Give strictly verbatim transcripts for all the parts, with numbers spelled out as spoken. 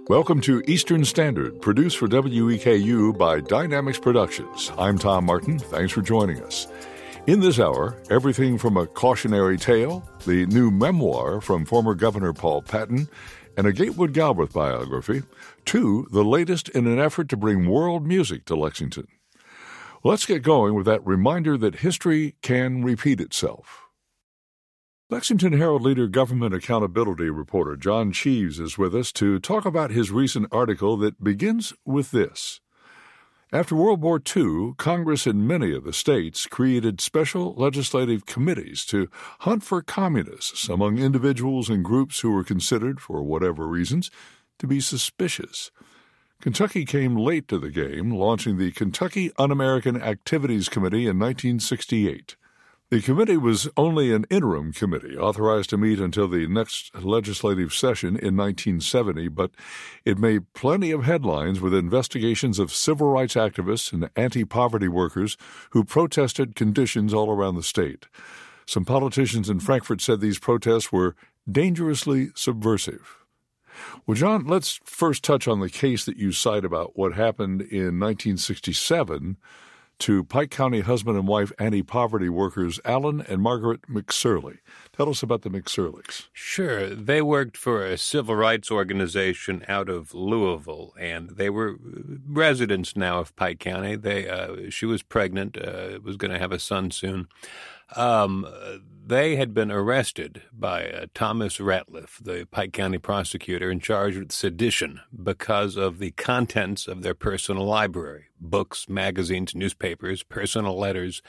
Welcome to Eastern Standard, produced for W E K U by Dynamics Productions. I'm Tom Martin. Thanks for joining us. In this hour, everything from a cautionary tale, the new memoir from former Governor Paul Patton, and a Gatewood Galbraith biography, to the latest in an effort to bring world music to Lexington. Let's get going with that reminder that history can repeat itself. Lexington Herald Leader government accountability reporter John Cheves is with us to talk about his recent article that begins with this. After World War Two, Congress in many of the states created special legislative committees to hunt for communists among individuals and groups who were considered, for whatever reasons, to be suspicious. Kentucky came late to the game, launching the Kentucky Un-American Activities Committee in nineteen sixty-eight. The committee was only an interim committee, authorized to meet until the next legislative session in nineteen seventy, but it made plenty of headlines with investigations of civil rights activists and anti-poverty workers who protested conditions all around the state. Some politicians in Frankfort said these protests were dangerously subversive. Well, John, let's first touch on the case that you cite about what happened in nineteen sixty-seven to Pike County husband and wife anti-poverty workers Alan and Margaret McSorley. Tell us about the McSorleys. Sure. They worked for a civil rights organization out of Louisville, and they were residents now of Pike County. They, uh, she was pregnant, uh, was going to have a son soon. Um, they had been arrested by uh, Thomas Ratliff, the Pike County prosecutor, and charged with sedition because of the contents of their personal library, books, magazines, newspapers, personal letters.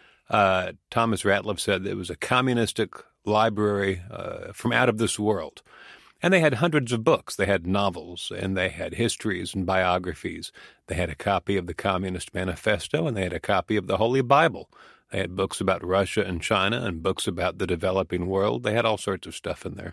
Uh, Thomas Ratliff said it was a communistic library uh, from out of this world. And they had hundreds of books. They had novels, and they had histories and biographies. They had a copy of the Communist Manifesto, and they had a copy of the Holy Bible. They had books about Russia and China and books about the developing world. They had all sorts of stuff in there.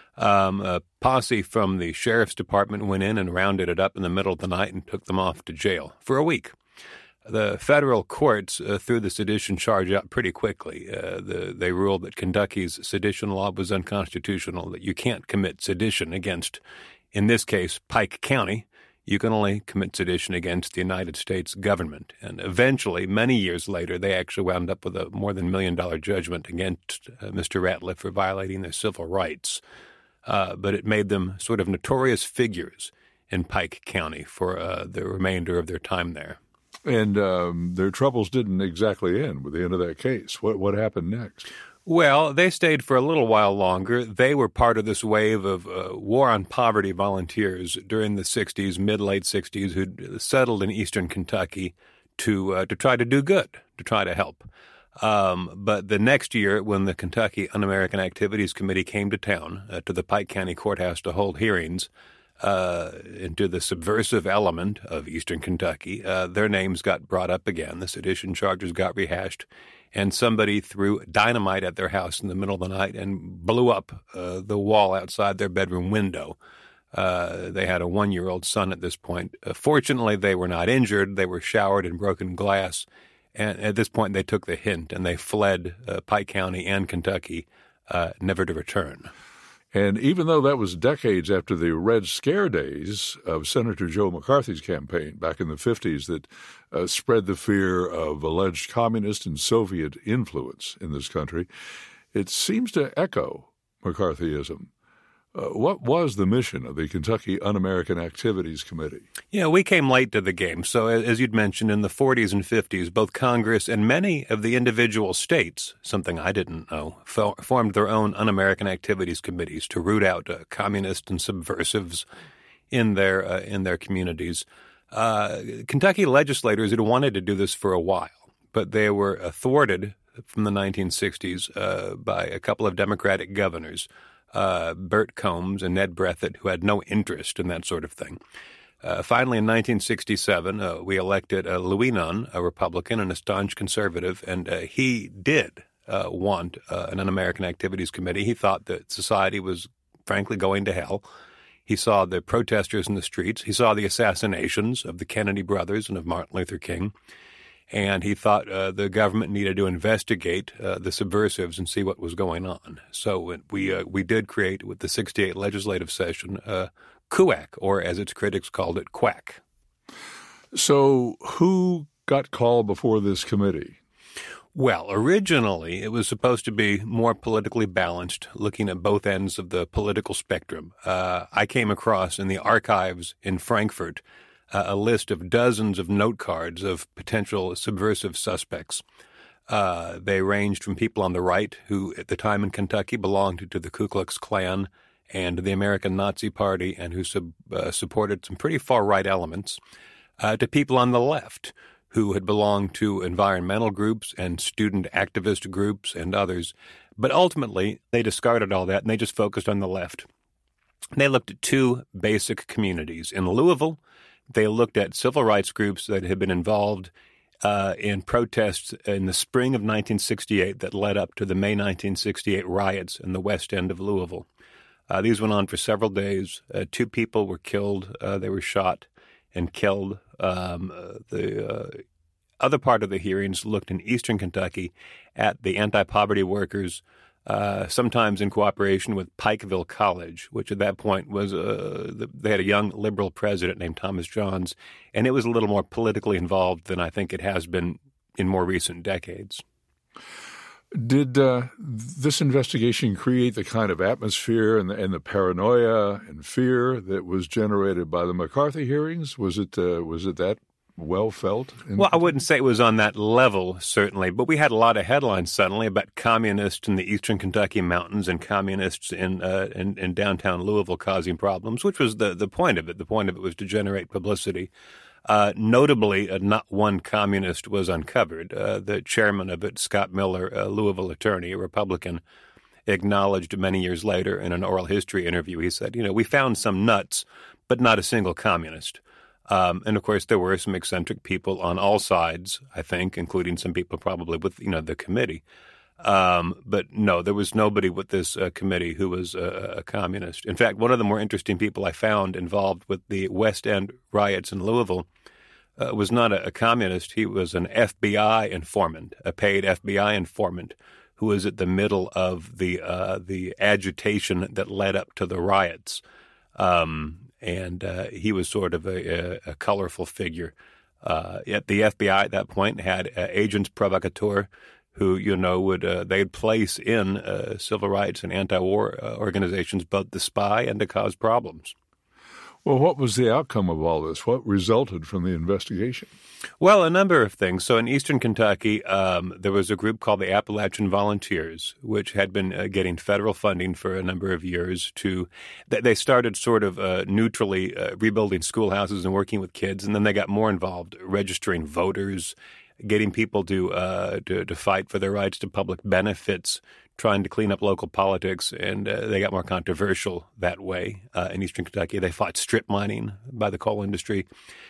Um, a posse from the sheriff's department went in and rounded it up in the middle of the night and took them off to jail for a week. The federal courts uh, threw the sedition charge out pretty quickly. Uh, the, they ruled that Kentucky's sedition law was unconstitutional, that you can't commit sedition against, in this case, Pike County. You can only commit sedition against the United States government. And eventually, many years later, they actually wound up with a more than million-dollar judgment against uh, Mister Ratliff for violating their civil rights. Uh, but it made them sort of notorious figures in Pike County for uh, the remainder of their time there. And um, their troubles didn't exactly end with the end of that case. What what happened next? Well, they stayed for a little while longer. They were part of this wave of uh, war on poverty volunteers during the sixties, mid-late sixties, who settled in eastern Kentucky to uh, to try to do good, to try to help. Um, but the next year, when the Kentucky Un-American Activities Committee came to town, uh, to the Pike County Courthouse to hold hearings uh, into the subversive element of eastern Kentucky, uh, their names got brought up again. The sedition charges got rehashed. And somebody threw dynamite at their house in the middle of the night and blew up uh, the wall outside their bedroom window. Uh, they had a one-year-old son at this point. Uh, fortunately, they were not injured. They were showered in broken glass. And at this point, they took the hint, and they fled uh, Pike County and Kentucky, uh, never to return. And even though that was decades after the Red Scare days of Senator Joe McCarthy's campaign back in the fifties that uh, spread the fear of alleged communist and Soviet influence in this country, it seems to echo McCarthyism. Uh, what was the mission of the Kentucky Un-American Activities Committee? Yeah, we came late to the game. So as you'd mentioned, in the forties and fifties, both Congress and many of the individual states, something I didn't know, fo- formed their own Un-American Activities Committees to root out uh, communists and subversives in their uh, in their communities. Uh, Kentucky legislators had wanted to do this for a while, but they were uh, thwarted from the nineteen sixties uh, by a couple of Democratic governors, Uh, Burt Combs and Ned Breathitt, who had no interest in that sort of thing. Uh, finally, in nineteen sixty-seven, uh, we elected uh, Louis Nunn, a Republican and a staunch conservative, and uh, he did uh, want uh, an Un-American Activities Committee. He thought that society was, frankly, going to hell. He saw the protesters in the streets. He saw the assassinations of the Kennedy brothers and of Martin Luther King. And he thought uh, the government needed to investigate uh, the subversives and see what was going on. So we uh, we did create, with the sixty-eight legislative session, a KUAC, or as its critics called it, quack. So who got called before this committee? Well, originally it was supposed to be more politically balanced, looking at both ends of the political spectrum. Uh, I came across in the archives in Frankfurt uh, a list of dozens of note cards of potential subversive suspects. Uh, they ranged from people on the right who, at the time in Kentucky, belonged to the Ku Klux Klan and the American Nazi Party and who sub, uh, supported some pretty far-right elements, uh, to people on the left who had belonged to environmental groups and student activist groups and others. But ultimately, they discarded all that and they just focused on the left. They looked at two basic communities. In Louisville, they looked at civil rights groups that had been involved uh, in protests in the spring of nineteen sixty-eight that led up to the May nineteen sixty-eight riots in the west end of Louisville. Uh, these went on for several days. Uh, two people were killed. Uh, they were shot and killed. Um, uh, the uh, other part of the hearings looked in eastern Kentucky at the anti-poverty workers, uh, sometimes in cooperation with Pikeville College, which at that point was uh, the, they had a young liberal president named Thomas Johns, and it was a little more politically involved than I think it has been in more recent decades. Did uh, this investigation create the kind of atmosphere and the, and the paranoia and fear that was generated by the McCarthy hearings? Was it uh, was it that well felt? In- well, I wouldn't say it was on that level, certainly, but we had a lot of headlines suddenly about communists in the eastern Kentucky mountains and communists in uh, in, in downtown Louisville causing problems, which was the, the point of it. The point of it was to generate publicity. Uh, notably, uh, not one communist was uncovered. Uh, the chairman of it, Scott Miller, a Louisville attorney, a Republican, acknowledged many years later in an oral history interview, he said, you know, we found some nuts, but not a single communist. Um, and, of course, there were some eccentric people on all sides, I think, including some people probably with, you know, the committee. Um, but, no, there was nobody with this uh, committee who was a, a communist. In fact, one of the more interesting people I found involved with the West End riots in Louisville Uh, was not a, a communist. He was an F B I informant, a paid F B I informant, who was at the middle of the uh, the agitation that led up to the riots. Um, and uh, he was sort of a, a, a colorful figure. Uh, yet the F B I at that point had uh, agents provocateurs who, you know, would uh, they'd place in uh, civil rights and anti-war uh, organizations both to spy and to cause problems. Well, what was the outcome of all this? What resulted from the investigation? Well, a number of things. So in eastern Kentucky, um, there was a group called the Appalachian Volunteers, which had been uh, getting federal funding for a number of years to – they started sort of uh, neutrally uh, rebuilding schoolhouses and working with kids, and then they got more involved, registering voters, getting people to, uh, to, to fight for their rights to public benefits, trying to clean up local politics, and uh, they got more controversial that way. Uh, in eastern Kentucky, they fought strip mining by the coal industry.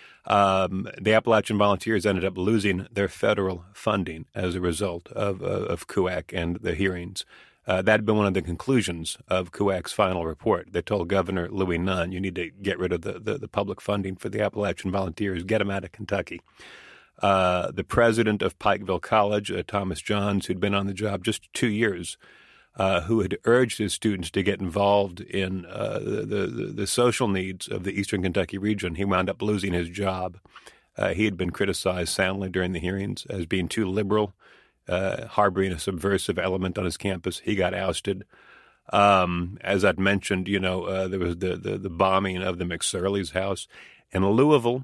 Um, the Appalachian Volunteers ended up losing their federal funding as a result of, uh, of KUAC and the hearings. Uh, that had been one of the conclusions of KUAC's final report. They told Governor Louis Nunn, you need to get rid of the, the, the public funding for the Appalachian Volunteers, get them out of Kentucky. Uh, the president of Pikeville College, uh, Thomas Johns, who'd been on the job just two years, uh, who had urged his students to get involved in uh, the, the, the social needs of the eastern Kentucky region, he wound up losing his job. Uh, he had been criticized soundly during the hearings as being too liberal, uh, harboring a subversive element on his campus. He got ousted. Um, as I'd mentioned, you know, uh, there was the, the, the bombing of the McSorley's house. In Louisville,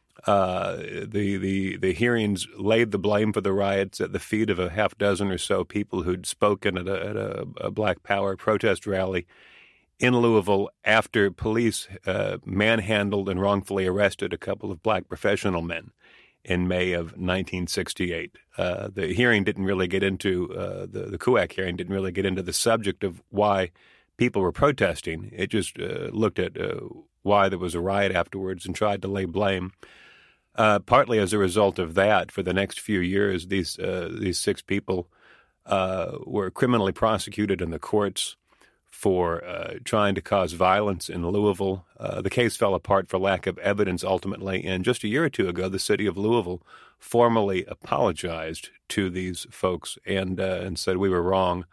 Uh, the, the the hearings laid the blame for the riots at the feet of a half dozen or so people who'd spoken at a, at a, a Black Power protest rally in Louisville after police uh, manhandled and wrongfully arrested a couple of black professional men in May of nineteen sixty-eight. Uh, the hearing didn't really get into, uh, the, the KUAC hearing didn't really get into the subject of why people were protesting. It just uh, looked at uh, why there was a riot afterwards and tried to lay blame. Uh, partly as a result of that, for the next few years, these uh, these six people uh, were criminally prosecuted in the courts for uh, trying to cause violence in Louisville. Uh, the case fell apart for lack of evidence ultimately, and just a year or two ago, the city of Louisville formally apologized to these folks and uh, and said we were wrong.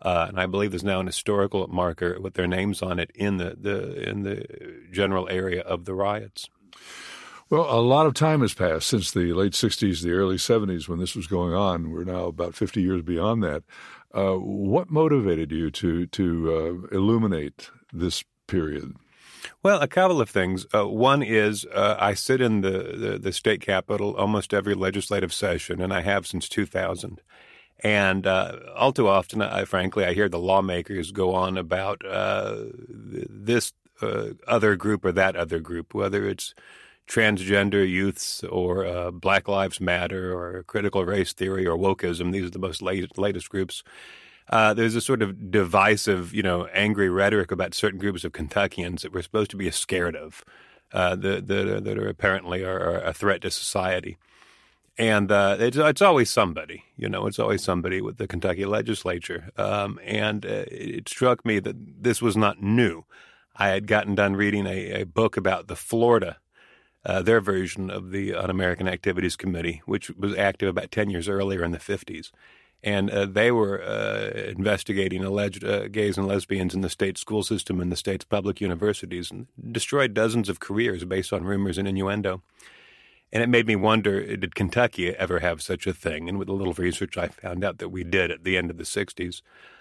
Uh, and I believe there's now an historical marker with their names on it in the, the in the general area of the riots. Well, a lot of time has passed since the late sixties, the early seventies when this was going on. We're now about fifty years beyond that. Uh, what motivated you to, to uh, illuminate this period? Well, a couple of things. Uh, one is uh, I sit in the, the, the state capitol almost every legislative session, and I have since two thousand. And uh, all too often, I, frankly, I hear the lawmakers go on about uh, this uh, other group or that other group, whether it's transgender youths or uh, Black Lives Matter or critical race theory or wokeism. These are the most late, latest groups. Uh, there's a sort of divisive, you know, angry rhetoric about certain groups of Kentuckians that we're supposed to be scared of, uh, that, that, that are apparently are, are a threat to society. And uh, it's, it's always somebody, you know, it's always somebody with the Kentucky legislature. Um, and uh, it struck me that this was not new. I had gotten done reading a, a book about the Florida, uh, their version of the Un-American Activities Committee, which was active about ten years earlier in the fifties. And uh, they were uh, investigating alleged uh, gays and lesbians in the state school system and the state's public universities and destroyed dozens of careers based on rumors and innuendo. And it made me wonder, did Kentucky ever have such a thing? And with a little research, I found out that we did at the end of the sixties.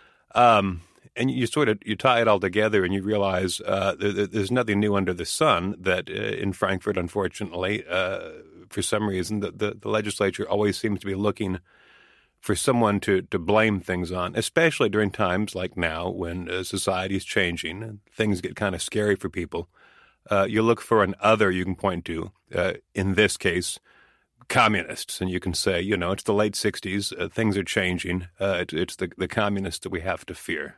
Um, and you sort of you tie it all together and you realize uh, there, there's nothing new under the sun, that uh, in Frankfort, unfortunately, uh, for some reason, the, the, the legislature always seems to be looking for someone to, to blame things on, especially during times like now when uh, society is changing and things get kind of scary for people. Uh, you look for an other you can point to, uh, in this case, communists. And you can say, you know, it's the late sixties, uh, things are changing. Uh, it, it's the, the communists that we have to fear.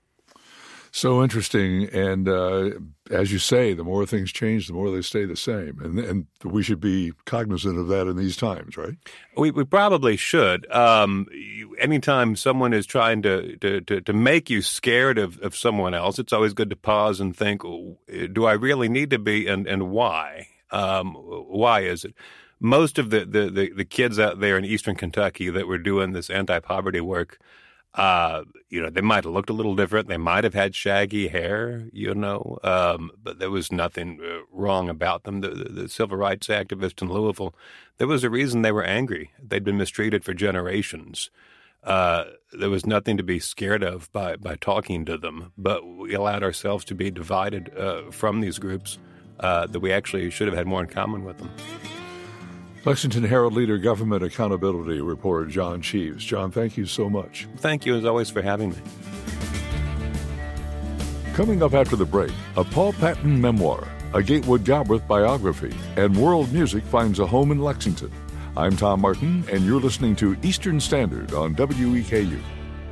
So interesting. And uh, as you say, the more things change, the more they stay the same. And, and we should be cognizant of that in these times, right? We, we probably should. Um, anytime someone is trying to, to, to, to make you scared of, of someone else, it's always good to pause and think, do I really need to be, and, and why? Um, why is it? Most of the, the, the, the kids out there in eastern Kentucky that were doing this anti-poverty work, Uh, you know, they might have looked a little different. They might have had shaggy hair, you know, um, but there was nothing uh, wrong about them. The, the, the civil rights activists in Louisville, there was a reason they were angry. They'd been mistreated for generations. Uh, there was nothing to be scared of by, by talking to them, but we allowed ourselves to be divided uh, from these groups uh, that we actually should have had more in common with them. Lexington Herald leader, government accountability reporter John Cheves. John, thank you so much. Thank you, as always, for having me. Coming up after the break, a Paul Patton memoir, a Gatewood Galbraith biography, and world music finds a home in Lexington. I'm Tom Martin, and you're listening to Eastern Standard on W E K U.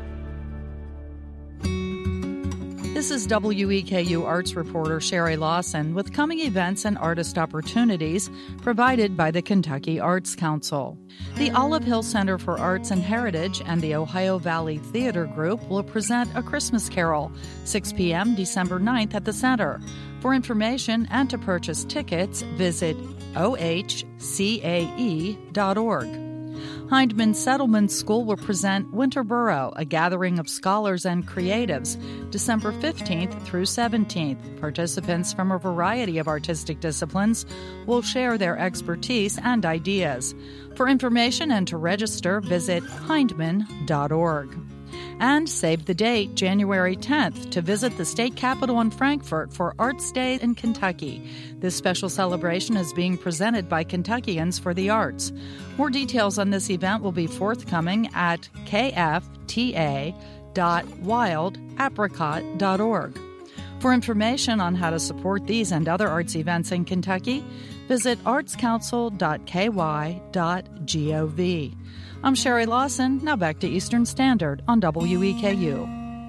This is W E K U arts reporter Sherry Lawson with coming events and artist opportunities provided by the Kentucky Arts Council. The Olive Hill Center for Arts and Heritage and the Ohio Valley Theater Group will present A Christmas Carol, six p.m. December ninth at the center. For information and to purchase tickets, visit O H C A E dot org. Hindman Settlement School will present Winterboro, a gathering of scholars and creatives, December fifteenth through seventeenth. Participants from a variety of artistic disciplines will share their expertise and ideas. For information and to register, visit hindman dot org. And save the date, January tenth, to visit the state capitol in Frankfort for Arts Day in Kentucky. This special celebration is being presented by Kentuckians for the Arts. More details on this event will be forthcoming at k f t a dot wild apricot dot org. For information on how to support these and other arts events in Kentucky, visit arts council dot k y dot gov. I'm Sherry Lawson. Now back to Eastern Standard on W E K U.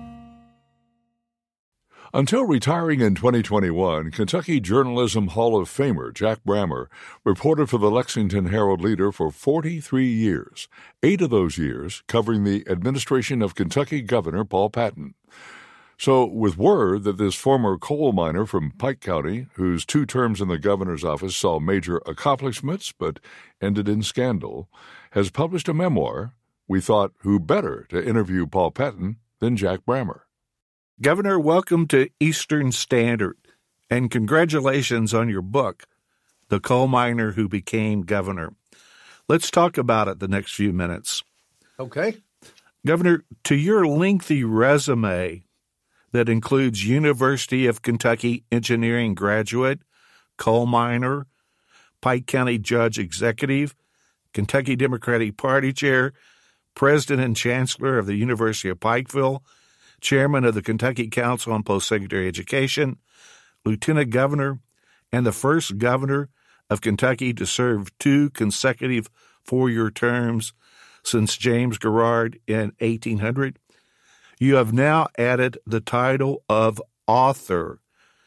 Until retiring in twenty twenty-one, Kentucky Journalism Hall of Famer Jack Brammer reported for the Lexington Herald-Leader for forty-three years, eight of those years covering the administration of Kentucky Governor Paul Patton. So, with word that this former coal miner from Pike County, whose two terms in the governor's office saw major accomplishments but ended in scandal, has published a memoir, we thought who better to interview Paul Patton then Jack Brammer. Governor, welcome to Eastern Standard, and congratulations on your book, The Coal Miner Who Became Governor. Let's talk about it the next few minutes. Okay. Governor, to your lengthy resume that includes University of Kentucky engineering graduate, coal miner, Pike County judge executive, Kentucky Democratic Party chair, president and chancellor of the University of Pikeville, chairman of the Kentucky Council on Post-Secondary Education, lieutenant governor, and the first governor of Kentucky to serve two consecutive four-year terms since James Garrard in eighteen hundred. You have now added the title of author.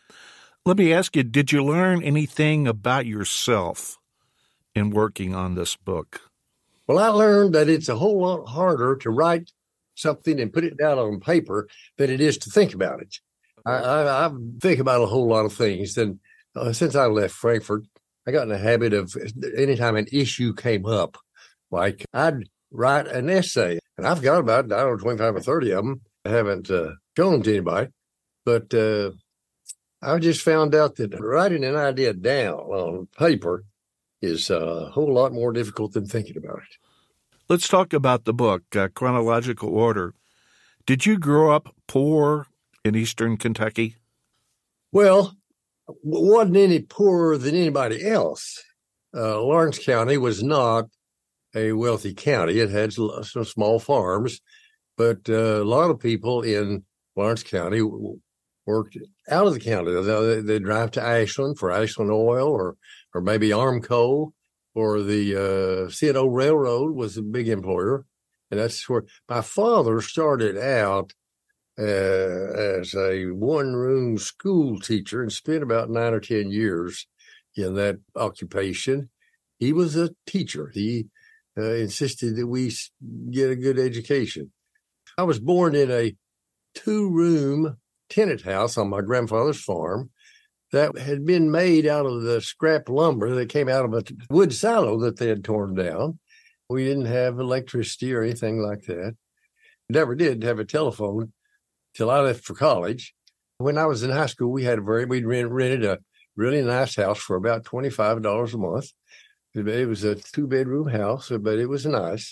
Let me ask you, did you learn anything about yourself in working on this book? Well, I learned that it's a whole lot harder to write something and put it down on paper than it is to think about it. I, I, I think about a whole lot of things. And uh, since I left Frankfort, I got in the habit of anytime an issue came up, like I'd write an essay. And I've got about, I don't know, twenty-five or thirty of them. I haven't uh, shown them to anybody. But uh, I just found out that writing an idea down on paper is a whole lot more difficult than thinking about it. Let's talk about the book, uh, chronological order. Did you grow up poor in Eastern Kentucky? Well, wasn't any poorer than anybody else. Uh, Lawrence County was not a wealthy county. It had some small farms, but uh, a lot of people in Lawrence County worked out of the county. They, they drive to Ashland for Ashland Oil or or maybe Armco, or the uh, C and O Railroad was a big employer. And that's where my father started out uh, as a one-room school teacher and spent about nine or ten years in that occupation. He was a teacher. He uh, insisted that we get a good education. I was born in a two-room tenant house on my grandfather's farm that had been made out of the scrap lumber that came out of a wood silo that they had torn down. We didn't have electricity or anything like that. Never did have a telephone till I left for college. When I was in high school, we had a very, we rented a really nice house for about twenty-five dollars a month. It was a two-bedroom house, but it was nice.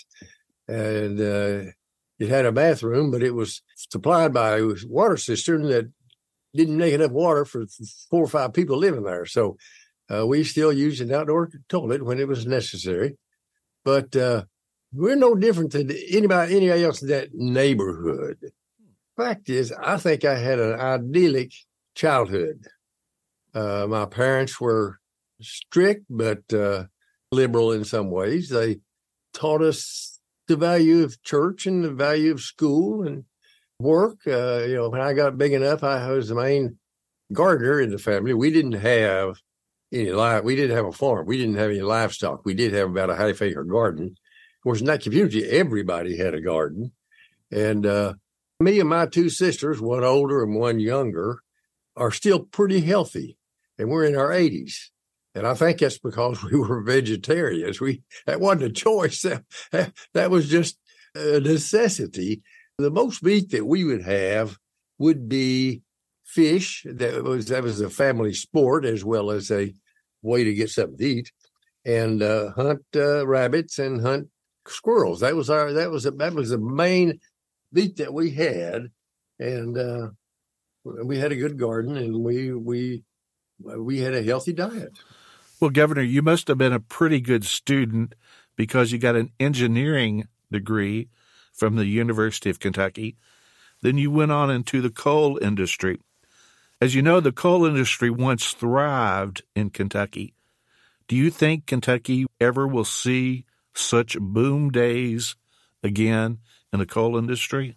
And uh, it had a bathroom, but it was supplied by a water cistern that didn't make enough water for four or five people living there. So uh, we still used an outdoor toilet when it was necessary. But uh, we're no different than anybody, anybody else in that neighborhood. Fact is, I think I had an idyllic childhood. Uh, my parents were strict, but uh, liberal in some ways. They taught us the value of church and the value of school and work. Uh, you know, when I got big enough, I was the main gardener in the family. We didn't have any live. We didn't have a farm. We didn't have any livestock. We did have about a half acre garden. Of course, in that community, everybody had a garden. And uh, me and my two sisters, one older and one younger, are still pretty healthy, and we're in our eighties. And I think that's because we were vegetarians. We that wasn't a choice. That, that was just a necessity. The most meat that we would have would be fish. That was that was a family sport as well as a way to get something to eat, and uh, hunt uh, rabbits and hunt squirrels. That was our that was a, that was the main meat that we had, and uh, we had a good garden, and we we we had a healthy diet. Well, Governor, you must have been a pretty good student because you got an engineering degree from the University of Kentucky. Then you went on into the coal industry. As you know, the coal industry once thrived in Kentucky. Do you think Kentucky ever will see such boom days again in the coal industry?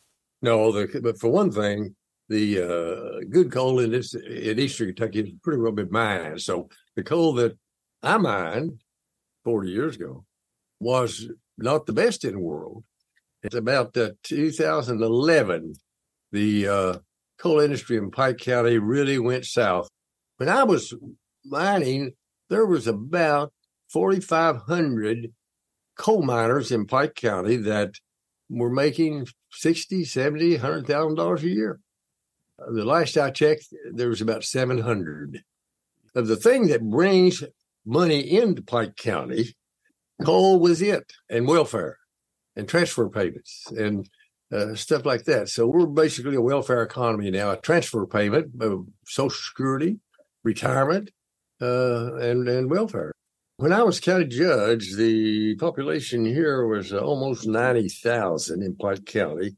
No, the, but for one thing, the uh, good coal in, this, in Eastern Kentucky has pretty well been mined. So the coal that I mined forty years ago was not the best in the world. It's about uh, two thousand eleven, the uh, coal industry in Pike County really went south. When I was mining, there was about forty-five hundred coal miners in Pike County that were making sixty, seventy, one hundred thousand dollars a year. Uh, the last I checked, there was about seven hundred. Of the thing that brings money into Pike County, coal was it, and welfare, and transfer payments, and uh, stuff like that. So we're basically a welfare economy now, a transfer payment, uh, Social Security, retirement, uh, and, and welfare. When I was county judge, the population here was uh, almost ninety thousand in Pike County,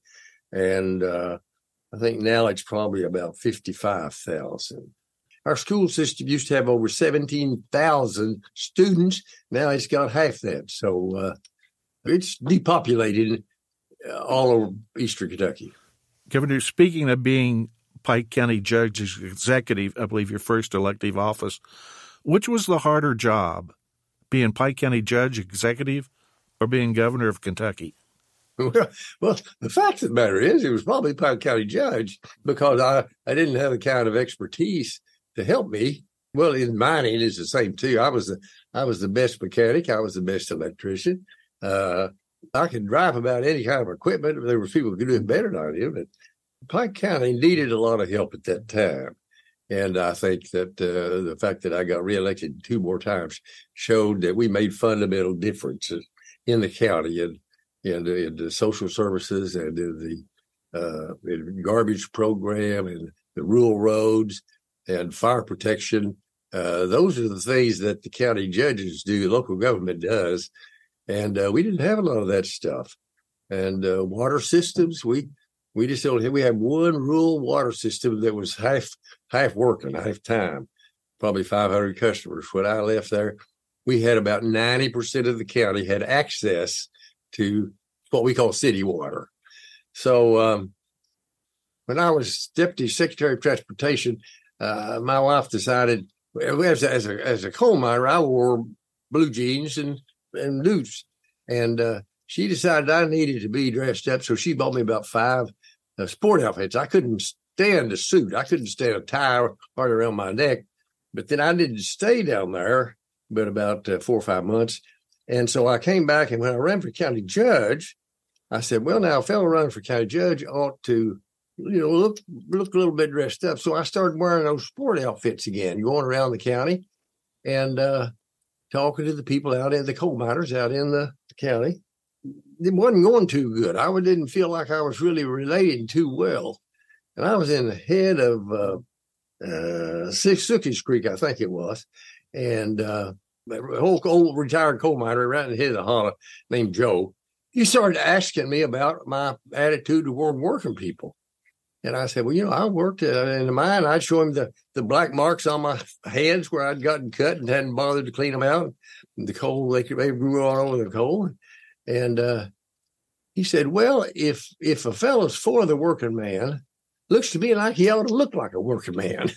and uh, I think now it's probably about fifty-five thousand. Our school system used to have over seventeen thousand students. Now it's got half that. So uh, it's depopulated all over eastern Kentucky. Governor, speaking of being Pike County Judge Executive, I believe your first elective office, which was the harder job, being Pike County Judge Executive or being Governor of Kentucky? Well, well, the fact of the matter is it was probably Pike County Judge because I, I didn't have the kind of expertise to help me. Well, in mining is the same too. I was the I was the best mechanic. I was the best electrician. Uh, I could drive about any kind of equipment. There were people who could do it better than I did, but Pike County needed a lot of help at that time. And I think that uh, the fact that I got reelected two more times showed that we made fundamental differences in the county and in, in, in the social services and in the uh, in garbage program and the rural roads and fire protection. Uh, those are the things that the county judges do, local government does. And uh, we didn't have a lot of that stuff. And uh, water systems, we we just don't have, we had one rural water system that was half half working, half time, probably five hundred customers. When I left there, we had about ninety percent of the county had access to what we call city water. So um, when I was Deputy Secretary of Transportation, uh, my wife decided, as a, as a, as a coal miner, I wore blue jeans and and boots. And uh, she decided I needed to be dressed up. So she bought me about five uh, sport outfits. I couldn't stand a suit. I couldn't stand a tie hard around my neck. But then I didn't stay down there but about uh, four or five months. And so I came back, and when I ran for county judge, I said, well, now a fellow running for county judge ought to, you know, look, look a little bit dressed up. So I started wearing those sport outfits again, going around the county and, uh, talking to the people out in the coal miners out in the county. It wasn't going too good. I didn't feel like I was really relating too well. And I was in the head of uh, uh, Sookies Creek, I think it was. And uh, a whole old retired coal miner right in the head of the hollow named Joe, he started asking me about my attitude toward working people. And I said, well, you know, I worked uh, in the mine. I'd show him the, the black marks on my hands where I'd gotten cut and hadn't bothered to clean them out. And the coal, they, they grew all over the coal. And uh, he said, well, if if a fellow's for the working man, looks to me like he ought to look like a working man.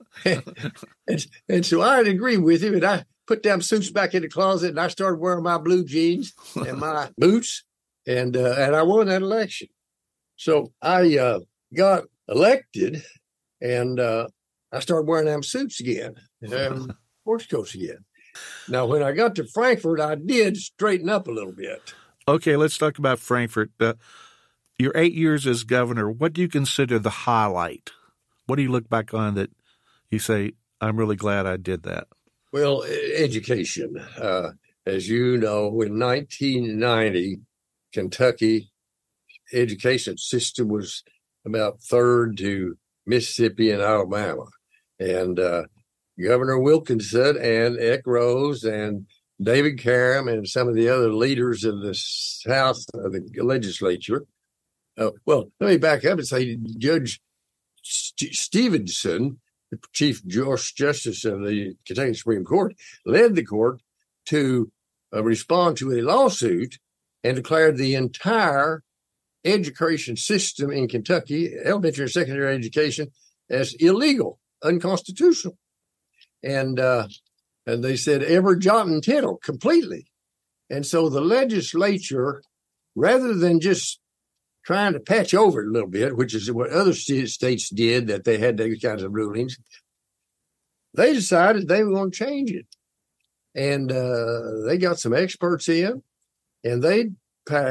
and, and so I'd agree with him. And I put them suits back in the closet, and I started wearing my blue jeans and my boots. And, uh, and I won that election. So I... Uh, got elected, and uh, I started wearing them suits again, and sports coats again. Now, when I got to Frankfort, I did straighten up a little bit. Okay, let's talk about Frankfort. Uh, your eight years as governor, what do you consider the highlight? What do you look back on that you say, I'm really glad I did that? Well, education. Uh, as you know, in nineteen ninety, Kentucky education system was about third to Mississippi and Alabama. And uh, Governor Wilkinson and Eck Rose and David Karam and some of the other leaders of the South of the legislature. Uh, well, let me back up and say Judge St- Stevenson, the Chief Justice of the Kentucky Supreme Court, led the court to uh, respond to a lawsuit and declared the entire education system in Kentucky, elementary and secondary education, as illegal, unconstitutional. And uh, and they said every jot and tittle completely. And so the legislature, rather than just trying to patch over it a little bit, which is what other states did, that they had those kinds of rulings, they decided they were going to change it. And uh, they got some experts in, and they passed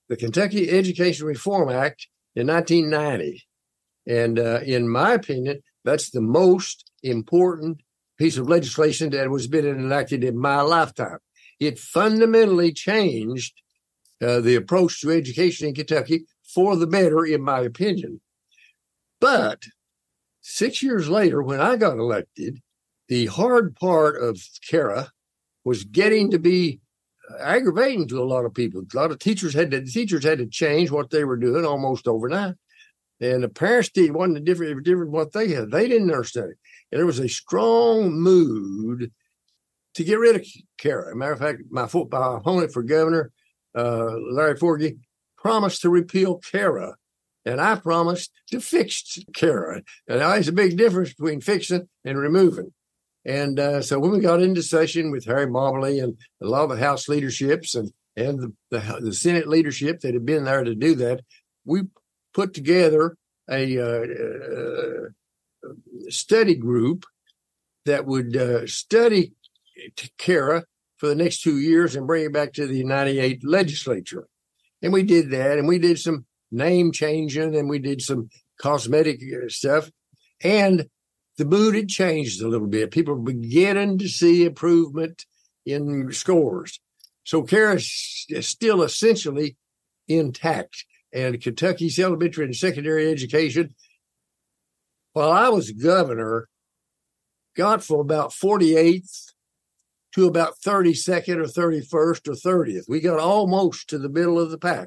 the Kentucky Education Reform Act in nineteen ninety. And uh, in my opinion, that's the most important piece of legislation that was been enacted in my lifetime. It fundamentally changed uh, the approach to education in Kentucky for the better, in my opinion. But six years later, when I got elected, the hard part of CARA was getting to be aggravating to a lot of people. A lot of teachers had to, the teachers had to change what they were doing almost overnight. And the parents did wasn't different, different what they had. They didn't understand it. And there was a strong mood to get rid of CARA. As a matter of fact, my, my opponent for governor, uh, Larry Forgy, promised to repeal CARA. And I promised to fix CARA. And there's a big difference between fixing and removing. And uh, so when we got into session with Harry Mobley and a lot of the House leaderships and, and the, the, the Senate leadership that had been there to do that, we put together a uh, uh, study group that would uh, study CARA for the next two years and bring it back to the ninety-eight legislature. And we did that, and we did some name changing, and we did some cosmetic stuff. And the mood had changed a little bit. People were beginning to see improvement in scores. So CARA is still essentially intact. And Kentucky's elementary and secondary education, while I was governor, got from about forty-eighth to about thirty-second or thirty-first or thirtieth. We got almost to the middle of the pack.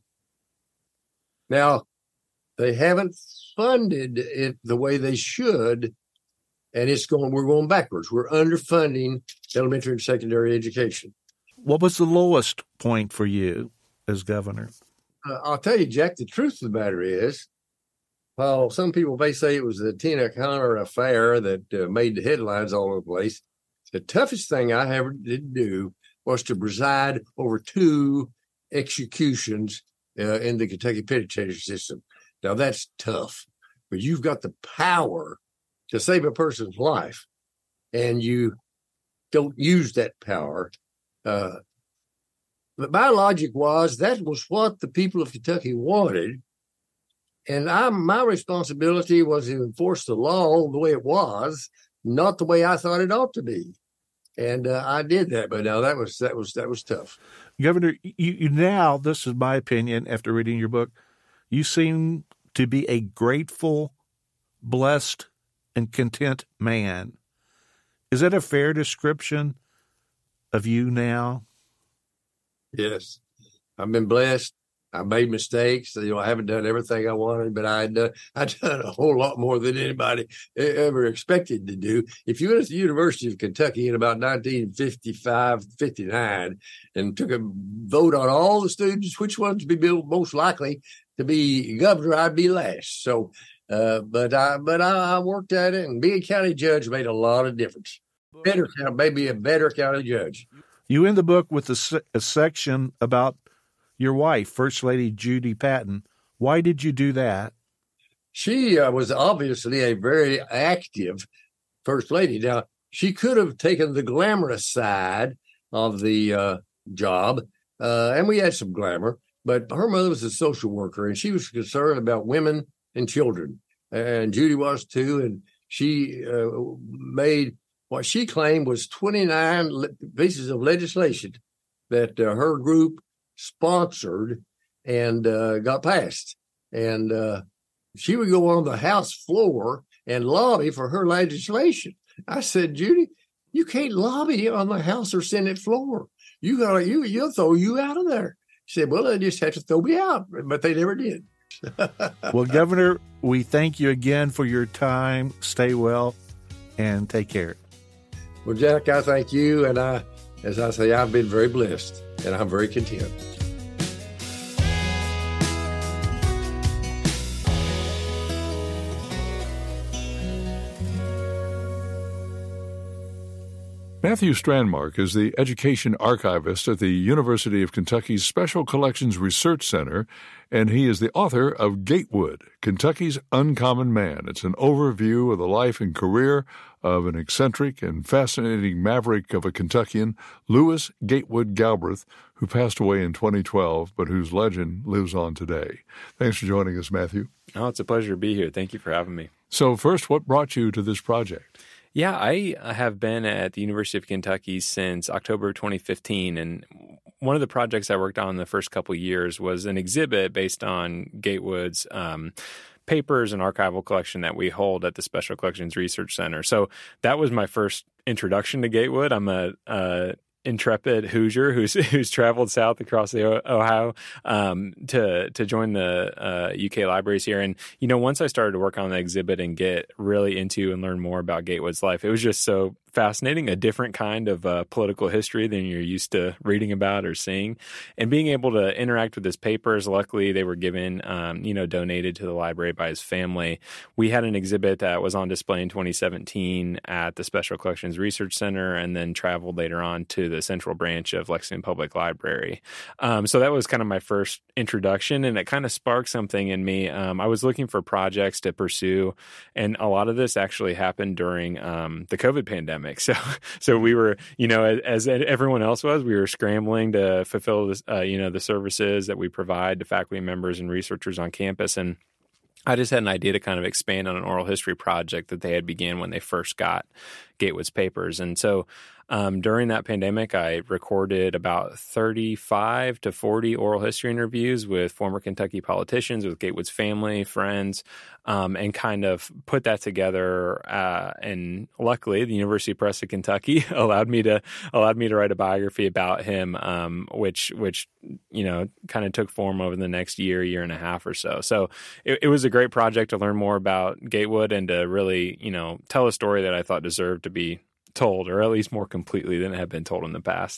Now, they haven't funded it the way they should, and it's going. We're going backwards. We're underfunding elementary and secondary education. What was the lowest point for you as governor? Uh, I'll tell you, Jack, the truth of the matter is, while some people may say it was the Tina Connor affair that uh, made the headlines all over the place, the toughest thing I ever did do was to preside over two executions uh, in the Kentucky penitentiary system. Now, that's tough, but you've got the power to save a person's life, and you don't use that power. Uh, but my logic was that was what the people of Kentucky wanted, and I, my responsibility was to enforce the law the way it was, not the way I thought it ought to be. And uh, I did that, but now that was that was that was tough. Governor, you, you now, this is my opinion after reading your book, you seem to be a grateful, blessed, and content man. Is that a fair description of you now? Yes, I've been blessed. I made mistakes. You know, I haven't done everything I wanted, but I had done, I've done a whole lot more than anybody ever expected to do. If you went to the University of Kentucky in about nineteen fifty-five, fifty-nine, and took a vote on all the students, which ones would be most likely to be governor, I'd be last. So, uh, but I, but I, I worked at it, and being county judge made a lot of difference. Better, maybe a better county judge. You end the book with a, a section about your wife, First Lady Judy Patton. Why did you do that? She uh, was obviously a very active First Lady. Now, she could have taken the glamorous side of the uh, job, uh, and we had some glamour, but her mother was a social worker, and she was concerned about women and children, and Judy was too, and she uh, made what she claimed was twenty-nine le- pieces of legislation that uh, her group sponsored and uh, got passed. And uh, she would go on the House floor and lobby for her legislation. I said, Judy, you can't lobby on the House or Senate floor. You gotta, you, you'll throw you out of there. She said, well, they just have to throw me out, but they never did. Well, Governor, we thank you again for your time. Stay well and take care. Well, Jack, I thank you. And I, as I say, I've been very blessed and I'm very content. Matthew Strandmark is the education archivist at the University of Kentucky's Special Collections Research Center, and he is the author of Gatewood, Kentucky's Uncommon Man. It's an overview of the life and career of an eccentric and fascinating maverick of a Kentuckian, Lewis Gatewood Galbraith, who passed away in twenty twelve, but whose legend lives on today. Thanks for joining us, Matthew. Oh, it's a pleasure to be here. Thank you for having me. So first, what brought you to this project? Yeah, I have been at the University of Kentucky since October twenty fifteen, and one of the projects I worked on in the first couple of years was an exhibit based on Gatewood's um, papers and archival collection that we hold at the Special Collections Research Center. So that was my first introduction to Gatewood. I'm a, a intrepid Hoosier who's who's traveled south across the Ohio um, to to join the uh, U K libraries here. And you know, once I started to work on the exhibit and get really into and learn more about Gatewood's life, it was just so fascinating, a different kind of uh, political history than you're used to reading about or seeing. And being able to interact with his papers, luckily they were given, um, you know, donated to the library by his family. We had an exhibit that was on display in twenty seventeen at the Special Collections Research Center, and then traveled later on to the central branch of Lexington Public Library. Um, so that was kind of my first introduction, and it kind of sparked something in me. Um, I was looking for projects to pursue, and a lot of this actually happened during um, the COVID pandemic. So, so we were, you know, as, as everyone else was, we were scrambling to fulfill this, uh, you know, the services that we provide to faculty members and researchers on campus. And I just had an idea to kind of expand on an oral history project that they had began when they first got Gatewood's papers. And so um, during that pandemic, I recorded about thirty-five to forty oral history interviews with former Kentucky politicians, with Gatewood's family, friends, um, and kind of put that together. Uh, and luckily, the University Press of Kentucky allowed me to allowed me to write a biography about him, um, which which you know kind of took form over the next year, year and a half or so. So it, it was a great project to learn more about Gatewood and to really you know tell a story that I thought deserved to be told, or at least more completely than it had been told in the past.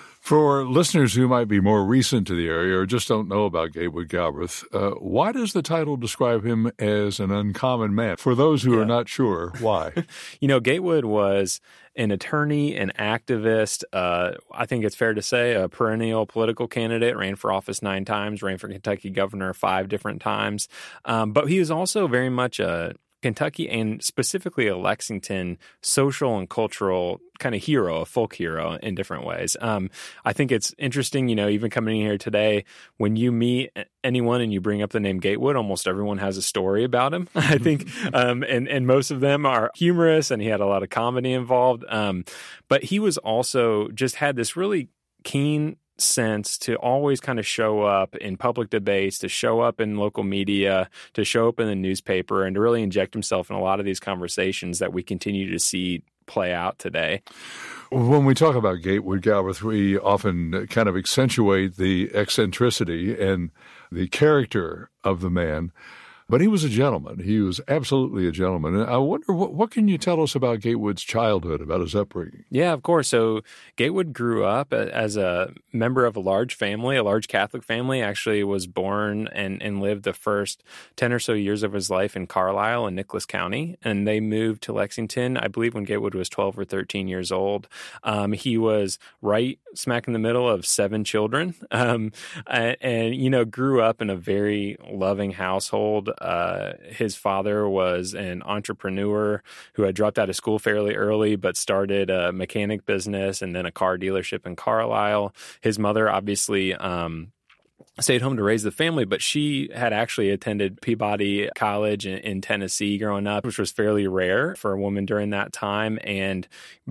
For listeners who might be more recent to the area or just don't know about Gatewood Galbraith, uh, why does the title describe him as an uncommon man? For those who yeah. are not sure, why? you know, Gatewood was an attorney, an activist, uh, I think it's fair to say a perennial political candidate, ran for office nine times, ran for Kentucky governor five different times. Um, but he was also very much a Kentucky and specifically a Lexington social and cultural kind of hero, a folk hero in different ways. Um, I think it's interesting, you know, even coming in here today, when you meet anyone and you bring up the name Gatewood, almost everyone has a story about him, I think. um, and, and most of them are humorous, and he had a lot of comedy involved. Um, but he was also just had this really keen sense to always kind of show up in public debates, to show up in local media, to show up in the newspaper, and to really inject himself in a lot of these conversations that we continue to see play out today. When we talk about Gatewood Galbraith, we often kind of accentuate the eccentricity and the character of the man. But he was a gentleman. He was absolutely a gentleman. And I wonder, what, what can you tell us about Gatewood's childhood, about his upbringing? Yeah, of course. So Gatewood grew up as a member of a large family, a large Catholic family. Actually was born and, and lived the first ten or so years of his life in Carlisle and Nicholas County. And they moved to Lexington, I believe, when Gatewood was twelve or thirteen years old. Um, he was right smack in the middle of seven children um, and, and, you know, grew up in a very loving household. Uh, his father was an entrepreneur who had dropped out of school fairly early, but started a mechanic business and then a car dealership in Carlisle. His mother obviously um, stayed home to raise the family, but she had actually attended Peabody College in, in Tennessee growing up, which was fairly rare for a woman during that time, and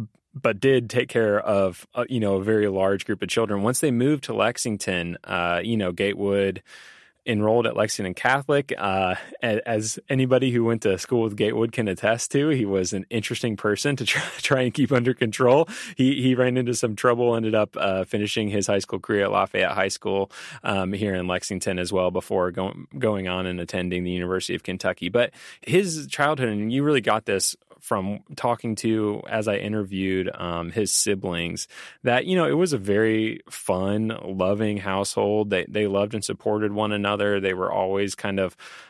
but did take care of, uh, you know, a very large group of children. Once they moved to Lexington, uh, you know, Gatewood enrolled at Lexington Catholic. Uh, as anybody who went to school with Gatewood can attest to, he was an interesting person to try, try and keep under control. He he ran into some trouble, ended up uh, finishing his high school career at Lafayette High School um, here in Lexington as well before go, going on and attending the University of Kentucky. But his childhood, and you really got this from talking to, as I interviewed um, his siblings, that, you know, it was a very fun, loving household. They they loved and supported one another. They were always kind of,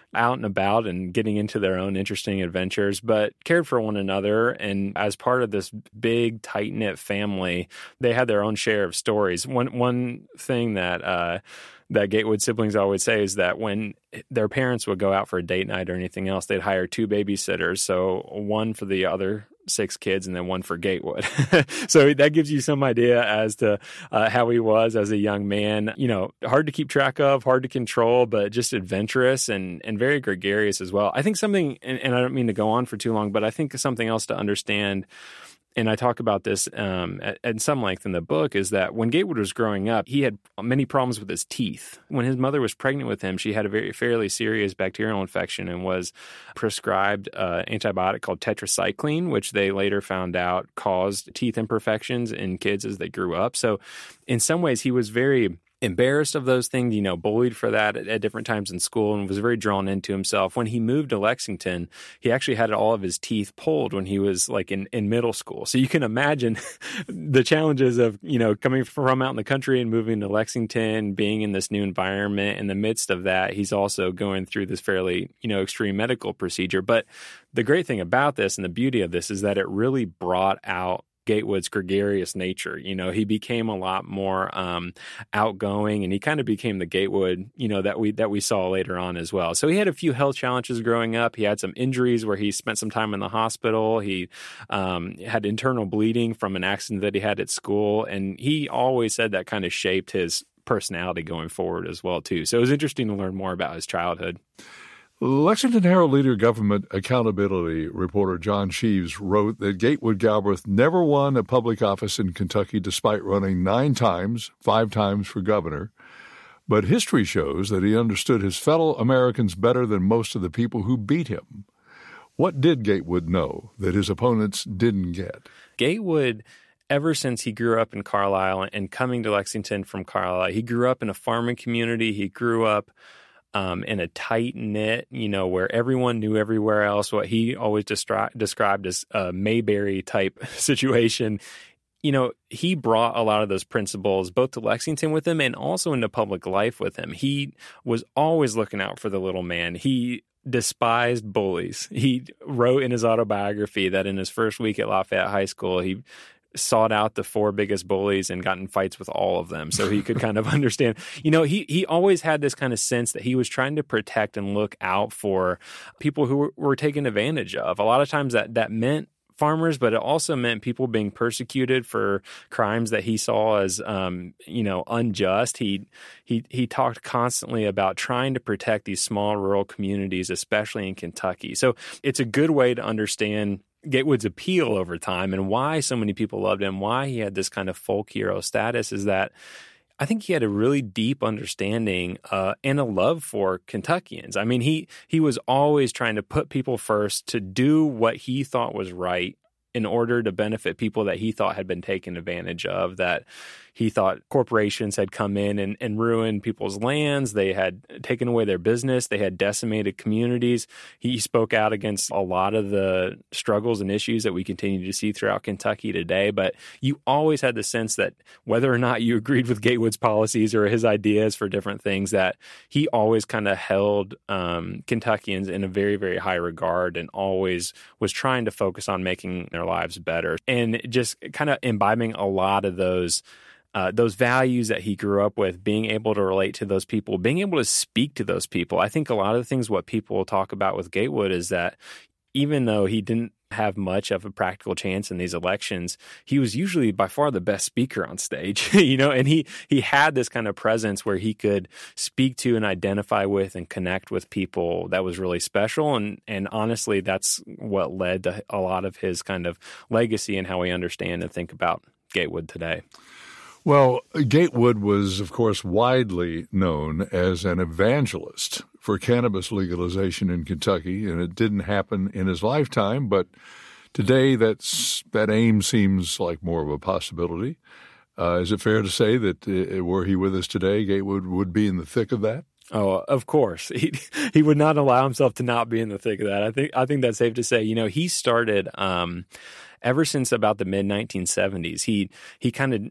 out and about and getting into their own interesting adventures, but cared for one another. And as part of this big, tight-knit family, they had their own share of stories. One one thing that uh, that Gatewood siblings always say is that when their parents would go out for a date night or anything else, they'd hire two babysitters, so one for the other six kids and then one for Gatewood. So that gives you some idea as to uh, how he was as a young man. You know, hard to keep track of, hard to control, but just adventurous and, and very gregarious as well. I think something, and, and I don't mean to go on for too long, but I think something else to understand, and I talk about this um, at, at some length in the book, is that when Gatewood was growing up, he had many problems with his teeth. When his mother was pregnant with him, she had a very fairly serious bacterial infection and was prescribed an uh, antibiotic called tetracycline, which they later found out caused teeth imperfections in kids as they grew up. So in some ways, he was very embarrassed of those things, you know, bullied for that at, at different times in school, and was very drawn into himself. When he moved to Lexington, he actually had all of his teeth pulled when he was like in, in middle school. So you can imagine the challenges of, you know, coming from out in the country and moving to Lexington, being in this new environment. In the midst of that, he's also going through this fairly, you know, extreme medical procedure. But the great thing about this and the beauty of this is that it really brought out Gatewood's gregarious nature. You know, he became a lot more um, outgoing, and he kind of became the Gatewood, you know, that we that we saw later on as well. So he had a few health challenges growing up. He had some injuries where he spent some time in the hospital. He um, had internal bleeding from an accident that he had at school, and he always said that kind of shaped his personality going forward as well, too. So it was interesting to learn more about his childhood. Lexington Herald Leader government accountability reporter John Sheaves wrote that Gatewood Galbraith never won a public office in Kentucky despite running nine times, five times for governor. But history shows that he understood his fellow Americans better than most of the people who beat him. What did Gatewood know that his opponents didn't get? Gatewood, ever since he grew up in Carlisle and coming to Lexington from Carlisle, he grew up in a farming community. He grew up Um, in a tight-knit, you know, where everyone knew everywhere else, what he always destri- described as a Mayberry-type situation. You know, he brought a lot of those principles both to Lexington with him and also into public life with him. He was always looking out for the little man. He despised bullies. He wrote in his autobiography that in his first week at Lafayette High School, he sought out the four biggest bullies and got in fights with all of them so he could kind of understand. You know, he he always had this kind of sense that he was trying to protect and look out for people who were, were taken advantage of. A lot of times that, that meant farmers, but it also meant people being persecuted for crimes that he saw as, um, you know, unjust. He he he talked constantly about trying to protect these small rural communities, especially in Kentucky. So it's a good way to understand Gatewood's appeal over time and why so many people loved him, why he had this kind of folk hero status, is that I think he had a really deep understanding uh, and a love for Kentuckians. I mean, he he was always trying to put people first, to do what he thought was right in order to benefit people that he thought had been taken advantage of, that he thought corporations had come in and, and ruined people's lands. They had taken away their business. They had decimated communities. He spoke out against a lot of the struggles and issues that we continue to see throughout Kentucky today. But you always had the sense that whether or not you agreed with Gatewood's policies or his ideas for different things, that he always kind of held um, Kentuckians in a very, very high regard and always was trying to focus on making their lives better and just kind of imbibing a lot of those Uh, those values that he grew up with, being able to relate to those people, being able to speak to those people. I think a lot of the things what people will talk about with Gatewood is that even though he didn't have much of a practical chance in these elections, he was usually by far the best speaker on stage, you know, and he he had this kind of presence where he could speak to and identify with and connect with people that was really special. And, and honestly, that's what led to a lot of his kind of legacy and how we understand and think about Gatewood today. Well, Gatewood was, of course, widely known as an evangelist for cannabis legalization in Kentucky, and it didn't happen in his lifetime, but today that's that aim seems like more of a possibility. Uh, is it fair to say that uh, were he with us today, Gatewood would be in the thick of that? Oh, of course. He he would not allow himself to not be in the thick of that. I think I think that's safe to say. You know, he started um, ever since about the mid nineteen seventies. He he kind of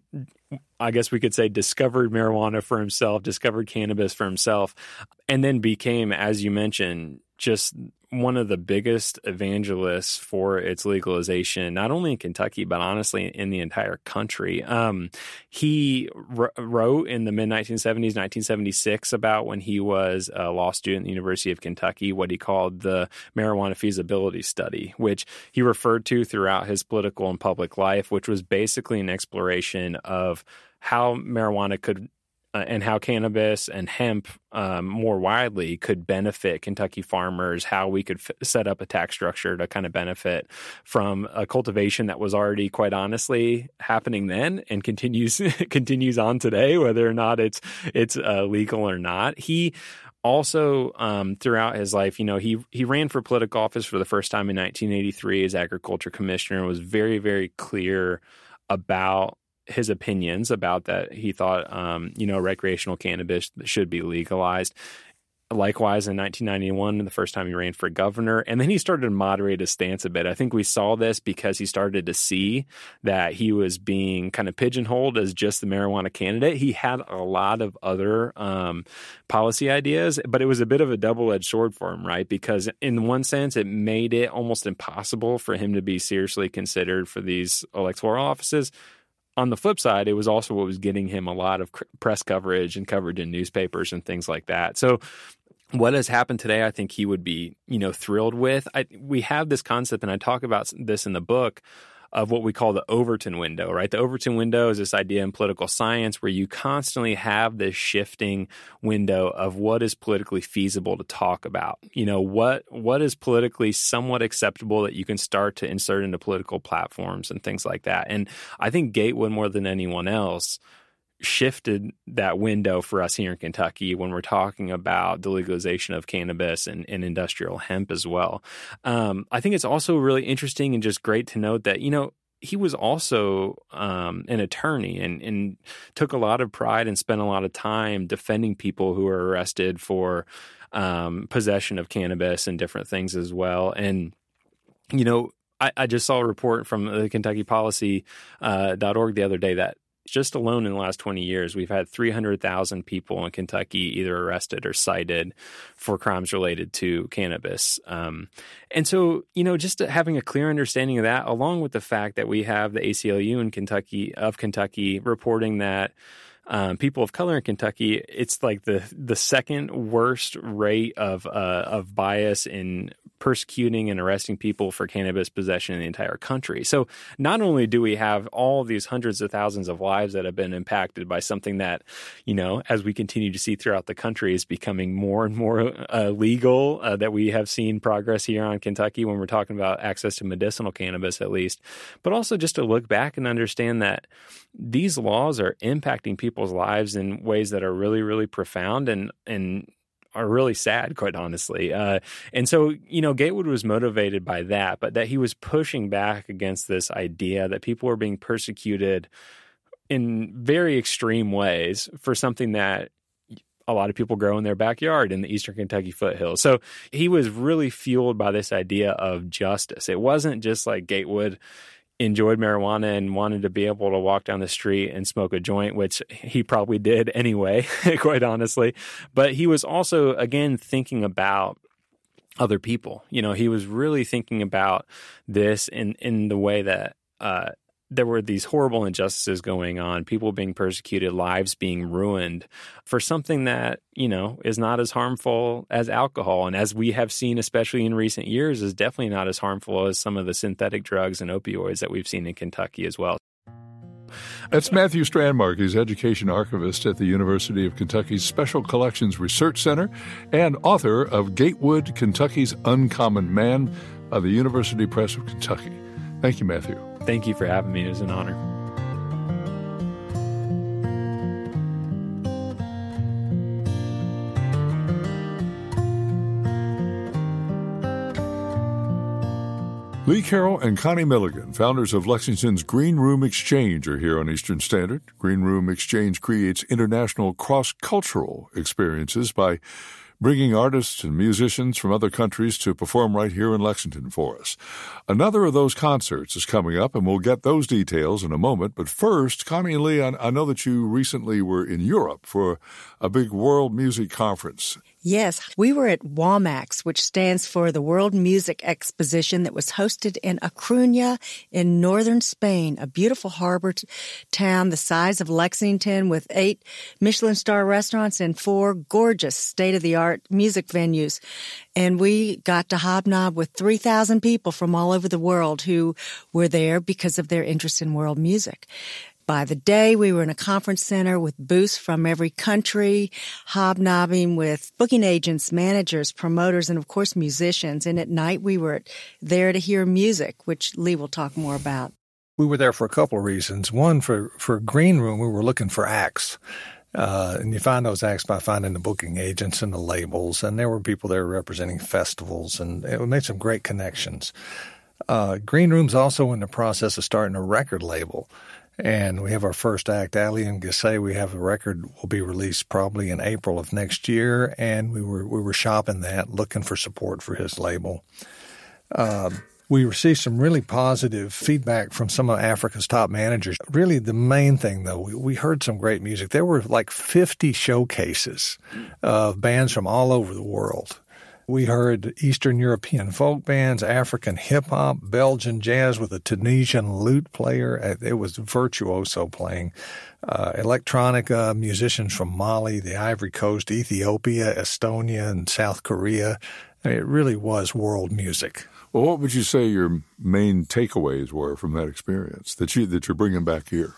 I guess we could say, discovered marijuana for himself, discovered cannabis for himself, and then became, as you mentioned, just one of the biggest evangelists for its legalization, not only in Kentucky, but honestly in the entire country. Um, he r- wrote in the mid nineteen seventies, nineteen seventy-six, about when he was a law student at the University of Kentucky, what he called the marijuana feasibility study, which he referred to throughout his political and public life, which was basically an exploration of how marijuana could Uh, and how cannabis and hemp um, more widely could benefit Kentucky farmers, how we could f- set up a tax structure to kind of benefit from a cultivation that was already, quite honestly, happening then and continues continues on today, whether or not it's it's uh, legal or not. He also, um, throughout his life, you know, he he ran for political office for the first time in nineteen eighty-three as agriculture commissioner, was very, very clear about his opinions about that. He thought, um, you know, recreational cannabis should be legalized. Likewise, in nineteen ninety-one, the first time he ran for governor, and then he started to moderate his stance a bit. I think we saw this because he started to see that he was being kind of pigeonholed as just the marijuana candidate. He had a lot of other um, policy ideas, but it was a bit of a double-edged sword for him, right? Because in one sense, it made it almost impossible for him to be seriously considered for these electoral offices. On the flip side, it was also what was getting him a lot of press coverage and coverage in newspapers and things like that. So what has happened today, I think he would be, you know, thrilled with. I, we have this concept, and I talk about this in the book, of what we call the Overton window, right? The Overton window is this idea in political science where you constantly have this shifting window of what is politically feasible to talk about. You know, what what is politically somewhat acceptable that you can start to insert into political platforms and things like that. And I think Gatewood, more than anyone else, shifted that window for us here in Kentucky when we're talking about the legalization of cannabis and, and industrial hemp as well. Um, I think it's also really interesting and just great to note that, you know, he was also um, an attorney and, and took a lot of pride and spent a lot of time defending people who were arrested for um, possession of cannabis and different things as well. And, you know, I, I just saw a report from the Kentucky Policy uh, .org the other day that just alone in the last twenty years, we've had three hundred thousand people in Kentucky either arrested or cited for crimes related to cannabis. Um, and so, you know, just having a clear understanding of that, along with the fact that we have the A C L U in Kentucky of Kentucky reporting that Um, people of color in Kentucky, it's like the the second worst rate of uh, of bias in persecuting and arresting people for cannabis possession in the entire country. So not only do we have all these hundreds of thousands of lives that have been impacted by something that, you know, as we continue to see throughout the country, is becoming more and more uh, legal, uh, that we have seen progress here on Kentucky when we're talking about access to medicinal cannabis at least, but also just to look back and understand that these laws are impacting people's lives in ways that are really, really profound and and are really sad, quite honestly. Uh, and so, you know, Gatewood was motivated by that, but that he was pushing back against this idea that people were being persecuted in very extreme ways for something that a lot of people grow in their backyard in the Eastern Kentucky foothills. So he was really fueled by this idea of justice. It wasn't just like Gatewood enjoyed marijuana and wanted to be able to walk down the street and smoke a joint, which he probably did anyway, quite honestly. But he was also, again, thinking about other people. You know, he was really thinking about this in, in the way that uh, there were these horrible injustices going on, people being persecuted, lives being ruined for something that, you know, is not as harmful as alcohol. And as we have seen, especially in recent years, is definitely not as harmful as some of the synthetic drugs and opioids that we've seen in Kentucky as well. That's Matthew Strandmark. He's education archivist at the University of Kentucky's Special Collections Research Center and author of Gatewood, Kentucky's Uncommon Man of the University Press of Kentucky. Thank you, Matthew. Thank you for having me. It was an honor. Lee Carroll and Connie Milligan, founders of Lexington's Green Room Exchange, are here on Eastern Standard. Green Room Exchange creates international cross-cultural experiences by bringing artists and musicians from other countries to perform right here in Lexington for us. Another of those concerts is coming up, and we'll get those details in a moment. But first, Connie and Lee, I, I know that you recently were in Europe for a big world music conference. Yes, we were at WAMAX, which stands for the World Music Exposition, that was hosted in A Coruña in northern Spain, a beautiful harbor t- town the size of Lexington with eight Michelin star restaurants and four gorgeous state-of-the-art music venues. And we got to hobnob with three thousand people from all over the world who were there because of their interest in world music. By the day, we were in a conference center with booths from every country, hobnobbing with booking agents, managers, promoters, and, of course, musicians. And at night, we were there to hear music, which Lee will talk more about. We were there for a couple of reasons. One, for, for Green Room, we were looking for acts. Uh, and you find those acts by finding the booking agents and the labels. And there were people there representing festivals, and it made some great connections. Uh, Green Room's also in the process of starting a record label. And we have our first act, Alien Gassé. We have a record will be released probably in April of next year, and we were we were shopping that, looking for support for his label. Uh, we received some really positive feedback from some of Africa's top managers. Really, the main thing, though, we, we heard some great music. There were like fifty showcases of bands from all over the world. We heard Eastern European folk bands, African hip-hop, Belgian jazz with a Tunisian lute player. It was virtuoso playing. Uh, electronica musicians from Mali, the Ivory Coast, Ethiopia, Estonia, and South Korea. I mean, it really was world music. Well, what would you say your main takeaways were from that experience that, you, that you're bringing back here?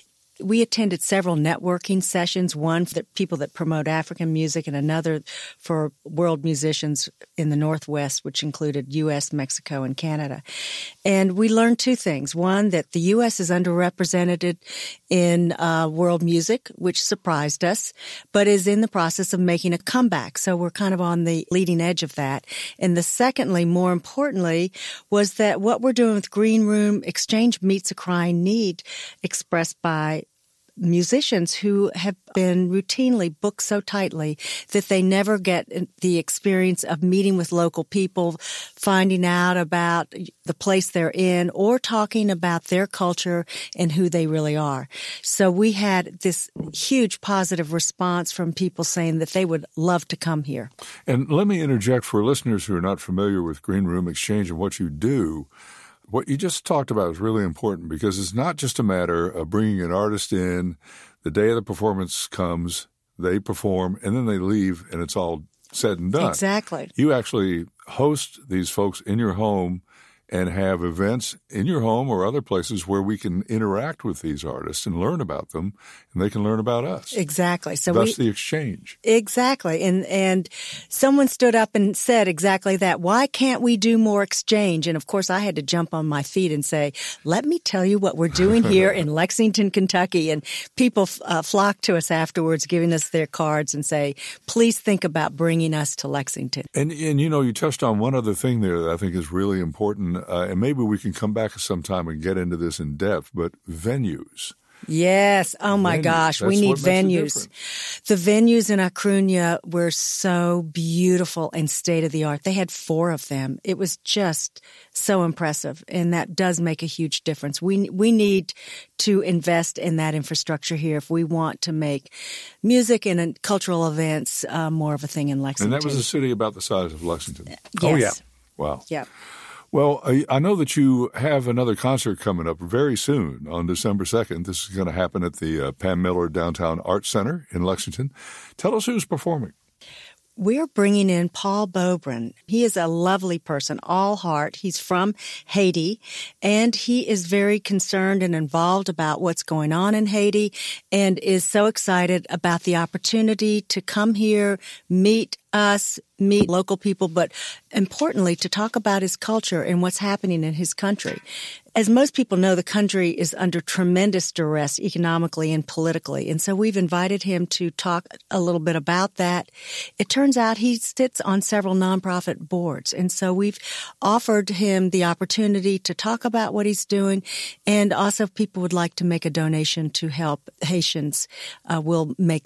We attended several networking sessions, one for the people that promote African music and another for world musicians in the Northwest, which included U S, Mexico, and Canada. And we learned two things. One, that the U S is underrepresented in uh, world music, which surprised us, but is in the process of making a comeback. So we're kind of on the leading edge of that. And the secondly, more importantly, was that what we're doing with Green Room Exchange meets a crying need expressed by musicians who have been routinely booked so tightly that they never get the experience of meeting with local people, finding out about the place they're in, or talking about their culture and who they really are. So we had this huge positive response from people saying that they would love to come here. And let me interject for listeners who are not familiar with Green Room Exchange and what you do. What you just talked about is really important because it's not just a matter of bringing an artist in, the day of the performance comes, they perform, and then they leave, and it's all said and done. Exactly. You actually host these folks in your home and have events in your home or other places where we can interact with these artists and learn about them, and they can learn about us. Exactly. So That's we, the exchange. Exactly. And and someone stood up and said exactly that. Why can't we do more exchange? And, of course, I had to jump on my feet and say, let me tell you what we're doing here in Lexington, Kentucky. And people uh, flocked to us afterwards, giving us their cards and say, please think about bringing us to Lexington. And, and you know, you touched on one other thing there that I think is really important. Uh, and maybe we can come back sometime and get into this in depth, but venues. Yes. Oh, my venues. gosh. That's we need what venues. The venues in A Coruña were so beautiful and state-of-the-art. They had four of them. It was just so impressive, and that does make a huge difference. We we need to invest in that infrastructure here if we want to make music and cultural events uh, more of a thing in Lexington. And that was a city about the size of Lexington. Yes. Oh, yeah. Wow. Yeah. Well, I, I know that you have another concert coming up very soon on December second. This is going to happen at the uh, Pam Miller Downtown Arts Center in Lexington. Tell us who's performing. We're bringing in Paul Bobrin. He is a lovely person, all heart. He's from Haiti, and he is very concerned and involved about what's going on in Haiti and is so excited about the opportunity to come here, meet us, meet local people, but importantly, to talk about his culture and what's happening in his country. As most people know, the country is under tremendous duress economically and politically, and so we've invited him to talk a little bit about that. It turns out he sits on several nonprofit boards, and so we've offered him the opportunity to talk about what he's doing, and also if people would like to make a donation to help Haitians, uh, we'll make that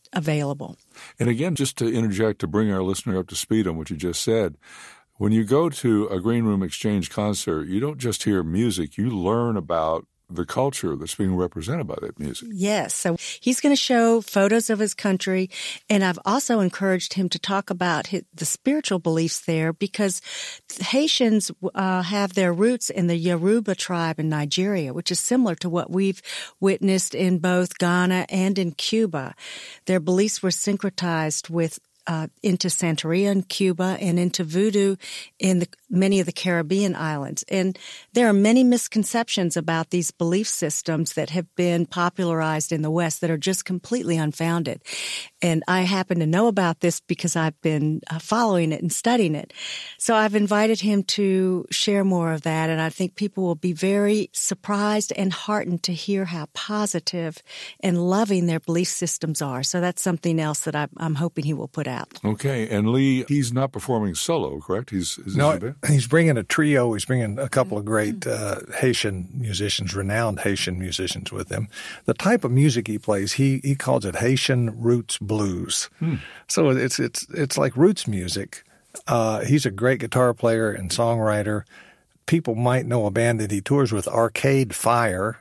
available. And again, just to interject to bring our listener up to speed on what you just said, when you go to a Green Room Exchange concert, you don't just hear music, you learn about the culture that's being represented by that music. Yes. So he's going to show photos of his country. And I've also encouraged him to talk about his, the spiritual beliefs there, because Haitians uh, have their roots in the Yoruba tribe in Nigeria, which is similar to what we've witnessed in both Ghana and in Cuba. Their beliefs were syncretized with Uh, into Santeria in Cuba and into voodoo in the, many of the Caribbean islands. And there are many misconceptions about these belief systems that have been popularized in the West that are just completely unfounded. And I happen to know about this because I've been uh, following it and studying it. So I've invited him to share more of that, and I think people will be very surprised and heartened to hear how positive and loving their belief systems are. So that's something else that I'm, I'm hoping he will put out. Okay, and Lee, he's not performing solo, correct? He's is no, he's bringing a trio. He's bringing a couple of great uh, Haitian musicians, renowned Haitian musicians with him. The type of music he plays, he he calls it Haitian roots blues. Hmm. So it's it's it's like roots music. Uh, he's a great guitar player and songwriter. People might know a band that he tours with, Arcade Fire.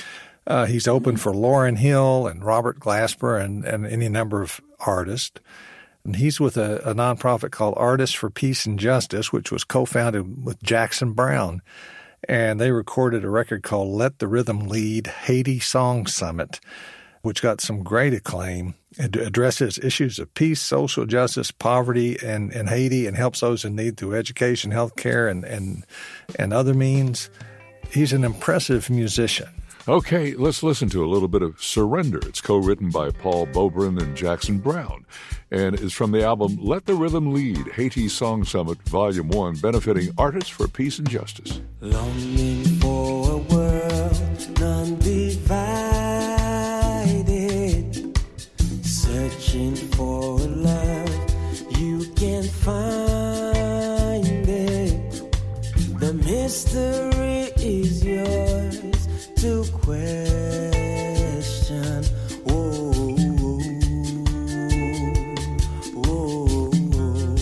Uh, he's open for Lauryn Hill and Robert Glasper and, and any number of artists. And he's with a, a nonprofit called Artists for Peace and Justice, which was co-founded with Jackson Browne. And they recorded a record called Let the Rhythm Lead, Haiti Song Summit, which got some great acclaim. It addresses issues of peace, social justice, poverty in, in Haiti, and helps those in need through education, health care, and, and, and other means. He's an impressive musician. Okay, let's listen to a little bit of Surrender. It's co-written by Paul Bobrin and Jackson Browne, and is from the album Let the Rhythm Lead, Haiti Song Summit, Volume one, benefiting Artists for Peace and Justice. Longing for a world non-divided, searching for a love you can find it. The mystery is yours to question. Oh, oh, oh.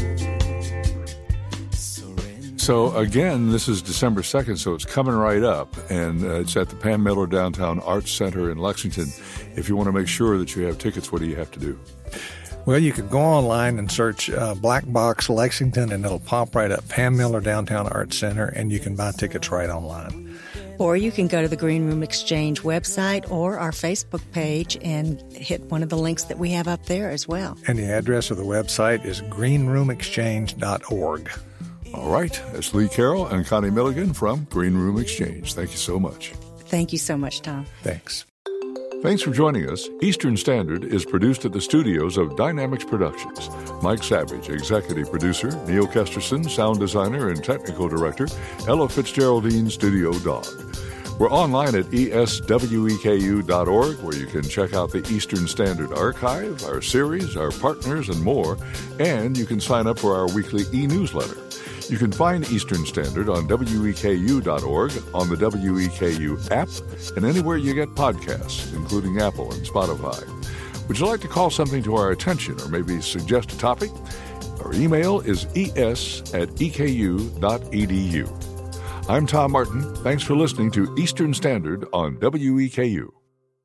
So again, this is December second, so it's coming right up, and uh, it's at the Pam Miller Downtown Arts Center in Lexington. If you want to make sure that you have tickets, what do you have to do? Well, you can go online and search uh, Black Box Lexington, and it'll pop right up, Pam Miller Downtown Arts Center, and you can buy tickets right online. Or you can go to the Green Room Exchange website or our Facebook page and hit one of the links that we have up there as well. And the address of the website is green room exchange dot org. All right. That's Lee Carroll and Connie Milligan from Green Room Exchange. Thank you so much. Thank you so much, Tom. Thanks. Thanks for joining us. Eastern Standard is produced at the studios of Dynamics Productions. Mike Savage, executive producer, Neil Kesterson, sound designer and technical director, Ella Fitzgeraldine, studio dog. We're online at E S W E K U dot org, where you can check out the Eastern Standard Archive, our series, our partners, and more. And you can sign up for our weekly e-newsletter. You can find Eastern Standard on W E K U dot org, on the W E K U app, and anywhere you get podcasts, including Apple and Spotify. Would you like to call something to our attention or maybe suggest a topic? Our email is es at e k u dot e d u. I'm Tom Martin. Thanks for listening to Eastern Standard on W E K U.